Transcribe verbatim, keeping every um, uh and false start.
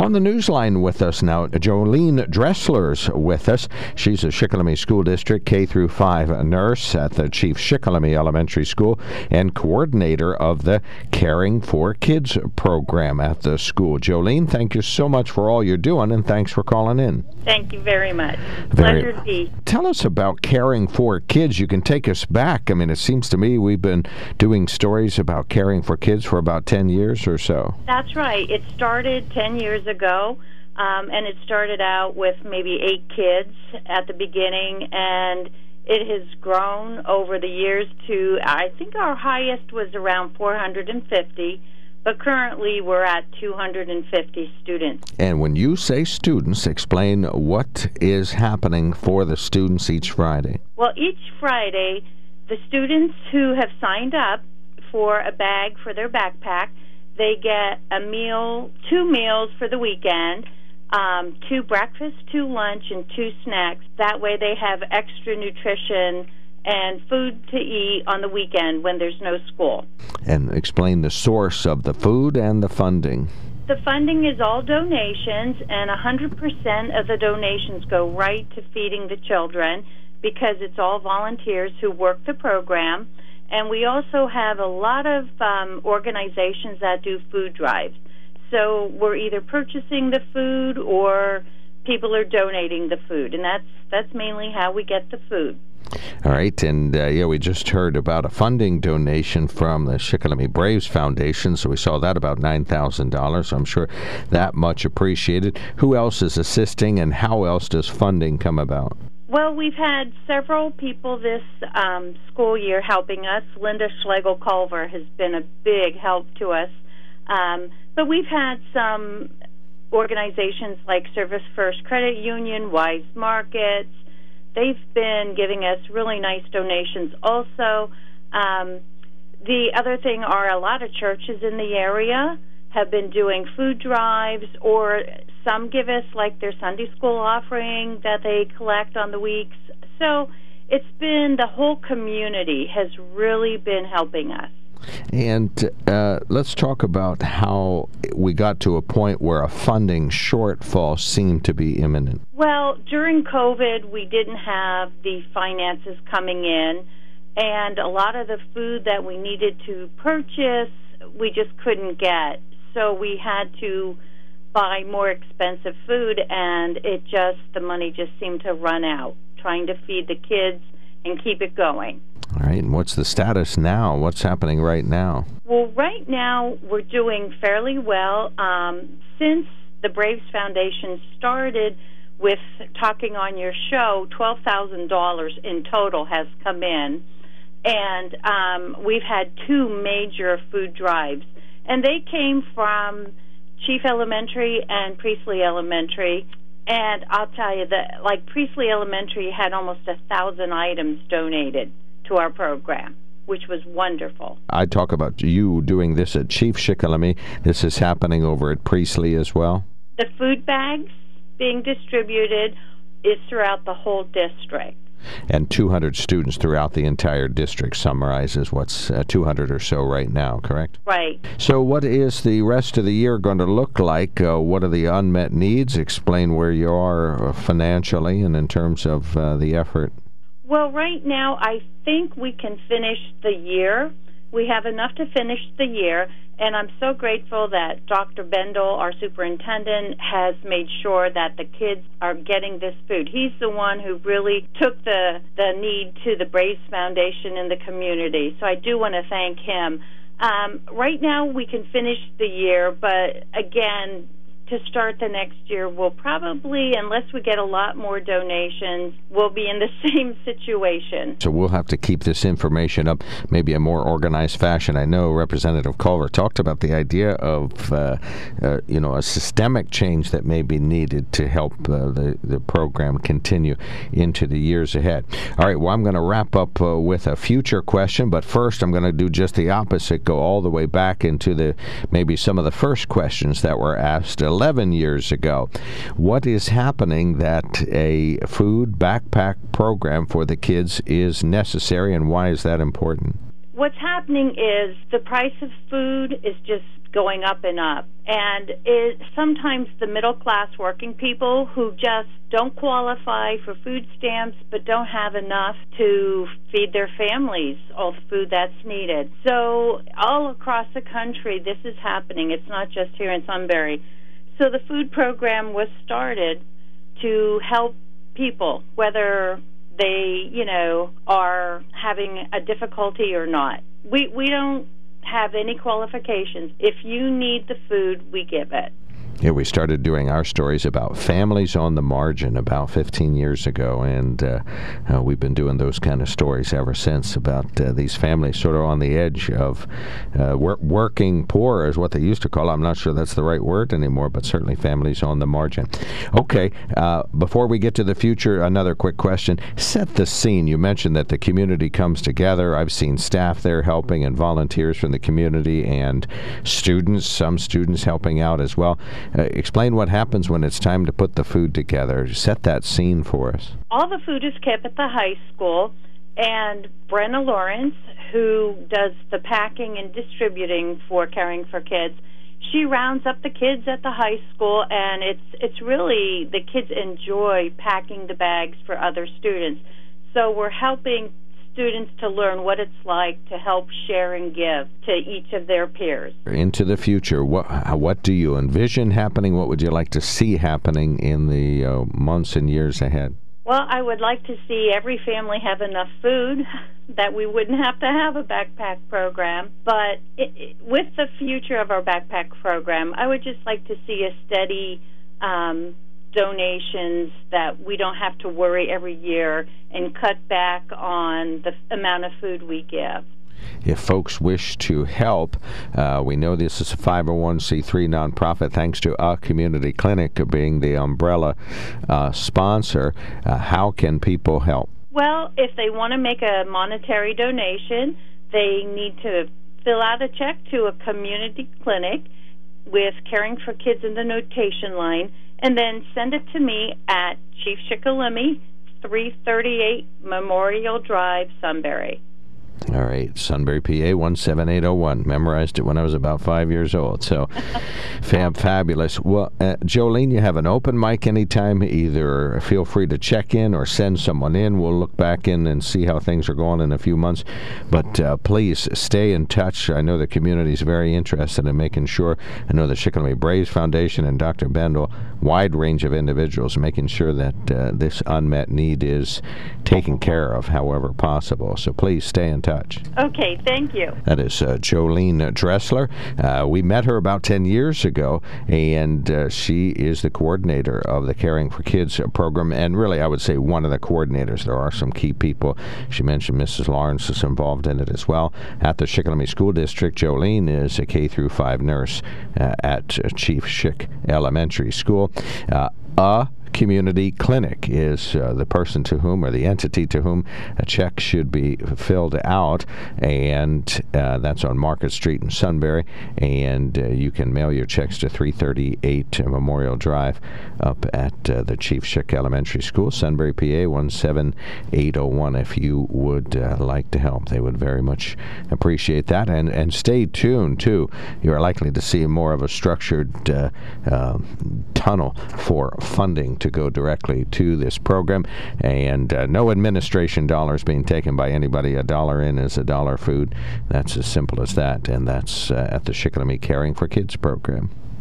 On the newsline with us now, Jolene Dressler's with us. She's a Shikellamy School District K through five nurse at the Chief Shikellamy Elementary School and coordinator of the Caring for Kids program at the school. Jolene, thank you so much for all you're doing, and thanks for calling in. Thank you very much. Very, Pleasure to be. Tell us about Caring for Kids. You can take us back. I mean, it seems to me we've been doing stories about caring for kids for about ten years or so. That's right. It started ten years ago, um, and it started out with maybe eight kids at the beginning, and it has grown over the years to, I think our highest was around four hundred fifty, but currently we're at two hundred fifty students. And when you say students, explain what is happening for the students each Friday. Well, each Friday, the students who have signed up for a bag for their backpack, they get a meal, two meals for the weekend, um, two breakfast, two lunch, and two snacks. That way they have extra nutrition and food to eat on the weekend when there's no school. And explain the source of the food and the funding. The funding is all donations, and one hundred percent of the donations go right to feeding the children because it's all volunteers who work the program. And we also have a lot of um, organizations that do food drives. So we're either purchasing the food or people are donating the food, and that's that's mainly how we get the food. All right, and uh, yeah, we just heard about a funding donation from the Shikellamy Braves Foundation, so we saw that about nine thousand dollars. I'm sure that much appreciated. Who else is assisting, and how else does funding come about? Well, we've had several people this um, school year helping us. Linda Schlegel-Culver has been a big help to us. Um, but we've had some organizations like Service First Credit Union, Wise Markets. They've been giving us really nice donations also. Um, the other thing are a lot of churches in the area have been doing food drives, or some give us like their Sunday school offering that they collect on the weeks. So it's been, the whole community has really been helping us. And uh, let's talk about how we got to a point where a funding shortfall seemed to be imminent. Well, during COVID, we didn't have the finances coming in, and a lot of the food that we needed to purchase, we just couldn't get. So we had to buy more expensive food, and it just, the money just seemed to run out, trying to feed the kids and keep it going. All right, and what's the status now? What's happening right now? Well, right now we're doing fairly well. Um, since the Braves Foundation started with talking on your show, twelve thousand dollars in total has come in, and um, we've had two major food drives. And they came from Chief Elementary and Priestley Elementary. And I'll tell you that, like, Priestley Elementary had almost a thousand items donated to our program, which was wonderful. I talk about you doing this at Chief Shikellamy. This is happening over at Priestley as well? The food bags being distributed is throughout the whole district. And two hundred students throughout the entire district summarizes what's uh, two hundred or so right now, correct? Right. So what is the rest of the year going to look like? Uh, what are the unmet needs? Explain where you are financially and in terms of uh, the effort. Well, right now I think we can finish the year. We have enough to finish the year, and I'm so grateful that Doctor Bendel, our superintendent, has made sure that the kids are getting this food. He's the one who really took the, the need to the Braves Foundation in the community, so I do want to thank him. Um, right now we can finish the year, but again, to start the next year, we'll probably, unless we get a lot more donations, we'll be in the same situation. So we'll have to keep this information up, maybe a more organized fashion. I know Representative Culver talked about the idea of, uh, uh, you know, a systemic change that may be needed to help uh, the, the program continue into the years ahead. All right, well, I'm going to wrap up uh, with a future question, but first I'm going to do just the opposite, go all the way back into the maybe some of the first questions that were asked eleven years ago. What is happening that a food backpack program for the kids is necessary, and why is that important? What's happening is the price of food is just going up and up. And it, sometimes the middle-class working people who just don't qualify for food stamps but don't have enough to feed their families all the food that's needed. So all across the country, this is happening. It's not just here in Sunbury. So the food program was started to help people, whether they, you know, are having a difficulty or not. We we don't have any qualifications. If you need the food, we give it. Yeah, we started doing our stories about families on the margin about fifteen years ago, and uh, uh, we've been doing those kind of stories ever since about uh, these families sort of on the edge of uh, wor- working poor is what they used to call it. I'm not sure that's the right word anymore, but certainly families on the margin. Okay, uh, before we get to the future, another quick question. Set the scene. You mentioned that the community comes together. I've seen staff there helping and volunteers from the community and students, some students helping out as well. Uh, explain what happens when it's time to put the food together. Set that scene for us. All the food is kept at the high school, and Brenna Lawrence, who does the packing and distributing for Caring for Kids, she rounds up the kids at the high school, and it's it's really, the kids enjoy packing the bags for other students. So we're helping students to learn what it's like to help share and give to each of their peers. Into the future, what what do you envision happening? What would you like to see happening in the uh, months and years ahead? Well, I would like to see every family have enough food that we wouldn't have to have a backpack program. But it, it, with the future of our backpack program, I would just like to see a steady um, donations that we don't have to worry every year and cut back on the amount of food we give. If folks wish to help, uh, we know this is a five oh one c three nonprofit, thanks to A Community Clinic being the umbrella uh, sponsor. Uh, how can people help? Well, if they want to make a monetary donation, they need to fill out a check to a community clinic with Caring for Kids in the notation line, and then send it to me at Chief Shikellamy, three thirty-eight Memorial Drive, Sunbury. All right, Sunbury, P A one seven eight oh one. Memorized it when I was about five years old. So, fab, fabulous. Well, uh, Jolene, you have an open mic anytime. Either feel free to check in or send someone in. We'll look back in and see how things are going in a few months. But uh, please stay in touch. I know the community is very interested in making sure. I know the Shikellamy Braves Foundation and Doctor Bendel, wide range of individuals, making sure that uh, this unmet need is taken care of however possible. So please stay in touch. Okay, thank you. That is uh, Jolene Dressler. Uh, we met her about ten years ago, and uh, she is the coordinator of the Caring for Kids program, and really, I would say one of the coordinators. There are some key people. She mentioned Missus Lawrence is involved in it as well. At the Shikellamy School District, Jolene is a K through five nurse uh, at uh, Chief Schick Elementary School. Uh, a Community Clinic is uh, the person to whom, or the entity to whom, a check should be filled out, and uh, that's on Market Street in Sunbury, and uh, you can mail your checks to three thirty-eight Memorial Drive up at uh, the Chief Schick Elementary School, Sunbury, P A one seven eight oh one, if you would uh, like to help. They would very much appreciate that, and, and stay tuned, too. You are likely to see more of a structured uh, uh, tunnel for funding to go directly to this program, and uh, no administration dollars being taken by anybody. A dollar in is a dollar food. That's as simple as that, and that's uh, at the Shikellamy Caring for Kids program.